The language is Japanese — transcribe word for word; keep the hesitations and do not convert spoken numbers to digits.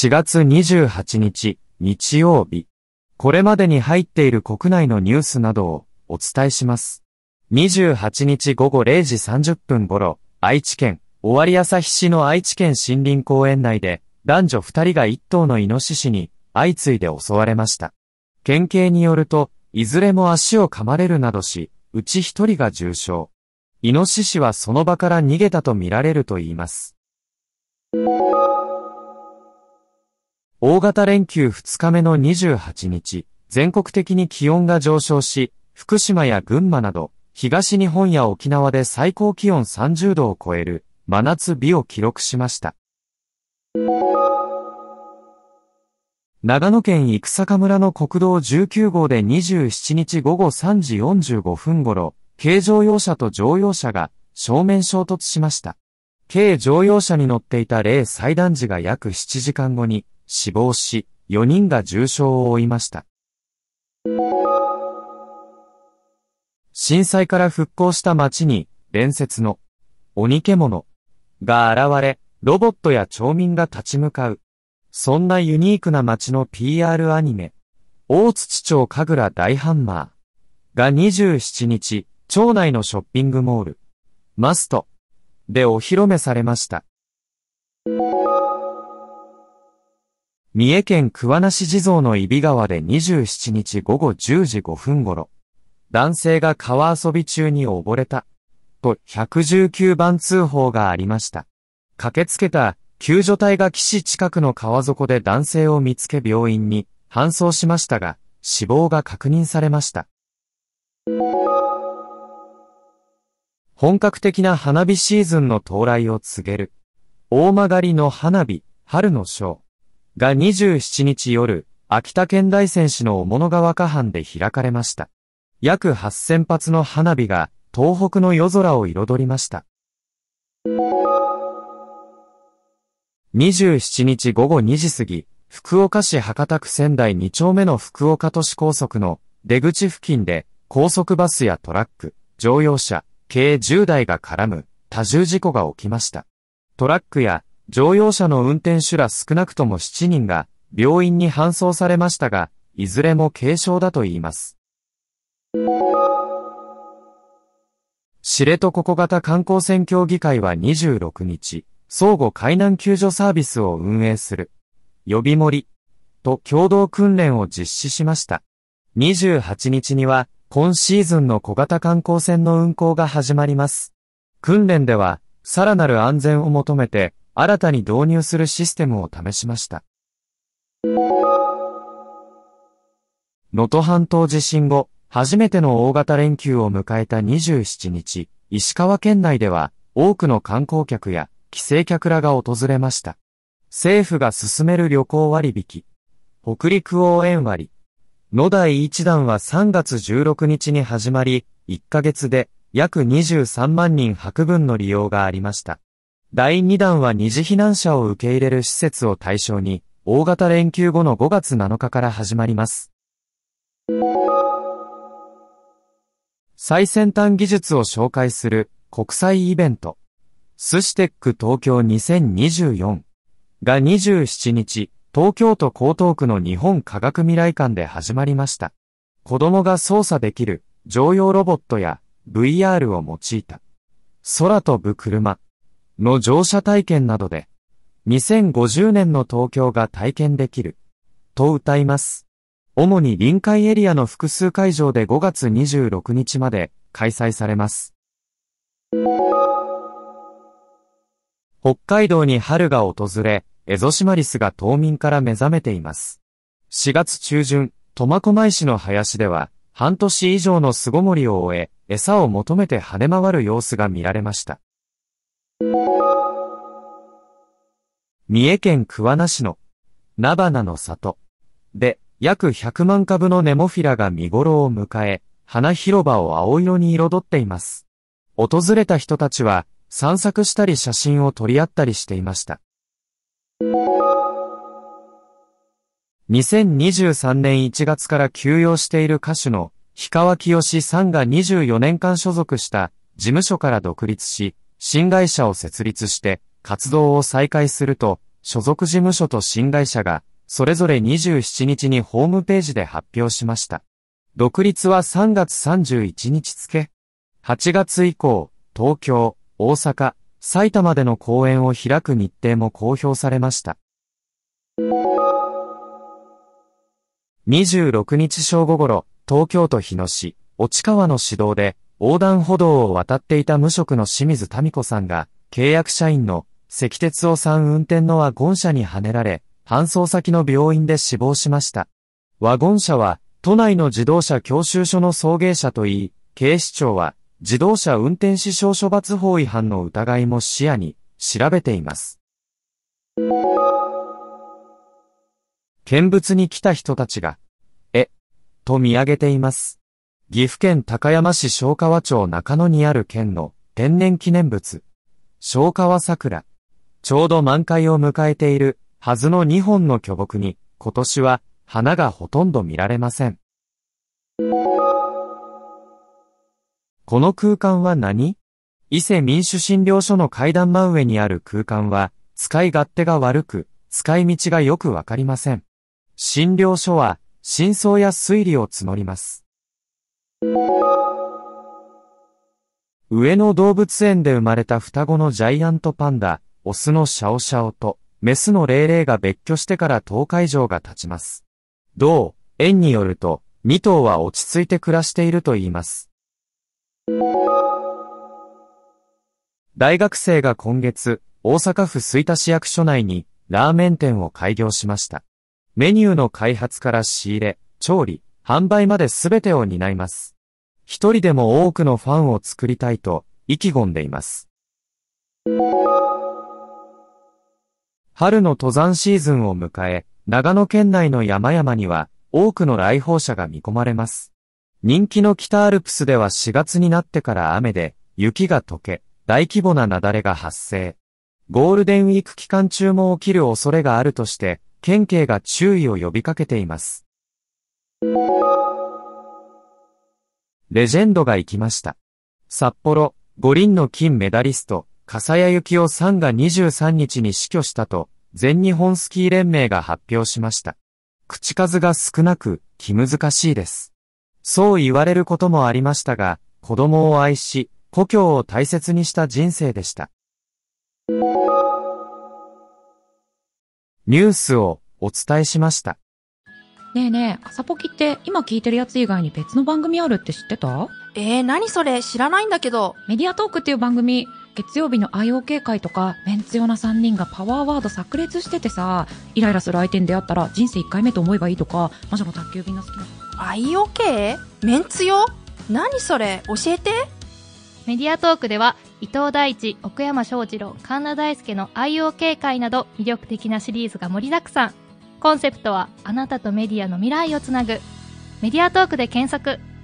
しがつにじゅうはちにち、日曜日。これまでに入っている国内のニュースなどをお伝えします。にじゅうはちにちごごれいじさんじゅっぷん頃、愛知県尾張旭市の愛知県森林公園内で男女ふたりがいっとうのイノシシに相次いで襲われました。県警によると、いずれも足を噛まれるなどし、うちひとりが重傷。イノシシはその場から逃げたとみられるといいます。大型連休ふつかめのにじゅうはちにち、全国的に気温が上昇し、福島や群馬など、東日本や沖縄で最高気温さんじゅうどを超える真夏日を記録しました。長野県生坂村の国道じゅうきゅうごうでにじゅうしちにちごごさんじよんじゅうごふん頃、軽乗用車と乗用車が正面衝突しました。軽乗用車に乗っていた零歳男児が約ななじかんごに死亡し、よにんが重傷を負いました。震災から復興した町に伝説の鬼獣が現れ、ロボットや町民が立ち向かう。そんなユニークな街の ピーアール アニメ、大槌町神楽大ハンマーがにじゅうしちにち、町内のショッピングモール、マストでお披露目されました。三重県桑名市地蔵の揖斐川でにじゅうしちにちごごじゅうじごふん頃、男性が川遊び中に溺れた、とひゃくじゅうきゅうばん通報がありました。駆けつけた救助隊が岸近くの川底で男性を見つけ病院に搬送しましたが、死亡が確認されました。本格的な花火シーズンの到来を告げる、大曲の花火、春のショーがにじゅうしちにち夜、秋田県大仙市の雄物川河畔で開かれました。約はっせんぱつの花火が東北の夜空を彩りました。にじゅうしちにちごごにじ過ぎ、福岡市博多区仙台にちょうめの福岡都市高速の出口付近で高速バスやトラック、乗用車、計じゅうだいが絡む多重事故が起きました。トラックや乗用車の運転手ら少なくともしちにんが病院に搬送されましたが、いずれも軽傷だといいます。知床小型観光船協議会はにじゅうろくにち、相互海難救助サービスを運営する、呼び盛り、と共同訓練を実施しました。にじゅうはちにちには、今シーズンの小型観光船の運航が始まります。訓練では、さらなる安全を求めて、新たに導入するシステムを試しました。能登半島地震後、初めての大型連休を迎えたにじゅうしちにち、石川県内では、多くの観光客や、帰省客らが訪れました。政府が進める旅行割引、北陸応援割のだいいちだんはさんがつじゅうろくにちに始まり、いっかげつで約にじゅうさんまんにん泊分の利用がありました。だいにだんは二次避難者を受け入れる施設を対象に、大型連休後のごがつなのかから始まります。最先端技術を紹介する国際イベント、スシテック東京にせんにじゅうよんがにじゅうしちにち、東京都江東区の日本科学未来館で始まりました。子供が操作できる乗用ロボットや ブイアール を用いた空飛ぶ車の乗車体験などでにせんごじゅうねんの東京が体験できると謳います。主に臨海エリアの複数会場でごがつにじゅうろくにちまで開催されます。北海道に春が訪れ、エゾシマリスが冬眠から目覚めています。しがつちゅうじゅん、苫小牧市の林では、半年以上の巣ごもりを終え、餌を求めて跳ね回る様子が見られました。三重県桑名市の菜花の里で、約ひゃくまんかぶのネモフィラが見頃を迎え、花広場を青色に彩っています。訪れた人たちは、散策したり写真を撮り合ったりしていました。にせんにじゅうさんねんいちがつから休養している歌手の氷川きよしさんがにじゅうよねんかん所属した事務所から独立し、新会社を設立して活動を再開すると所属事務所と新会社が、それぞれにじゅうしちにちにホームページで発表しました。独立はさんがつさんじゅういちにち付。はちがつ以降、東京、大阪、埼玉での公演を開く日程も公表されました。にじゅうろくにち正午頃、東京都日野市、落川の市道で、横断歩道を渡っていた無職の清水民子さんが、契約社員の関哲夫さん運転のワゴン車にはねられ、搬送先の病院で死亡しました。ワゴン車は、都内の自動車教習所の送迎車といい、警視庁は、自動車運転死傷処罰法違反の疑いも視野に調べています。見物に来た人たちが、え、と見上げています。岐阜県高山市昭川町中野にある県の天然記念物、昭川桜。ちょうど満開を迎えているはずのにほんの巨木に、今年は花がほとんど見られません。この空間は何？伊勢民主診療所の階段真上にある空間は、使い勝手が悪く、使い道がよくわかりません。診療所は、真相や推理を募ります。上野動物園で生まれた双子のジャイアントパンダ、オスのシャオシャオと、メスのレイレイが別居してからとおか以上が経ちます。同園によると、に頭は落ち着いて暮らしているといいます。大学生が今月、大阪府吹田市役所内にラーメン店を開業しました。メニューの開発から仕入れ、調理、販売まで全てを担います。一人でも多くのファンを作りたいと意気込んでいます。春の登山シーズンを迎え、長野県内の山々には多くの来訪者が見込まれます。人気の北アルプスではしがつになってから雨で雪が溶け、大規模な雪崩が発生。ゴールデンウィーク期間中も起きる恐れがあるとして、県警が注意を呼びかけています。レジェンドが行きました。札幌、五輪の金メダリスト、笠谷幸雄さんがにじゅうさんにちに死去したと、全日本スキー連盟が発表しました。口数が少なく、気難しいです。そう言われることもありましたが、子供を愛し、故郷を大切にした人生でした。ニュースをお伝えしました。 ねえねえ、朝ポキって今聞いてるやつ以外に別の番組あるって知ってた？ えー、何それ知らないんだけど。 メディアトークっていう番組、月曜日の アイオーケー 会とか、メンツ用なさんにんがパワーワード炸裂しててさ、イライラする相手に出会ったら人生いっかいめと思えばいいとか、魔女の宅急便の好きなアイオーケー？ メンツ用？何それ教えて。 メディアトークでは伊藤大地、奥山翔二郎、神田大輔の アイオーケー 会など魅力的なシリーズが盛りだくさん。コンセプトはあなたとメディアの未来をつなぐ。メディアトークで検索。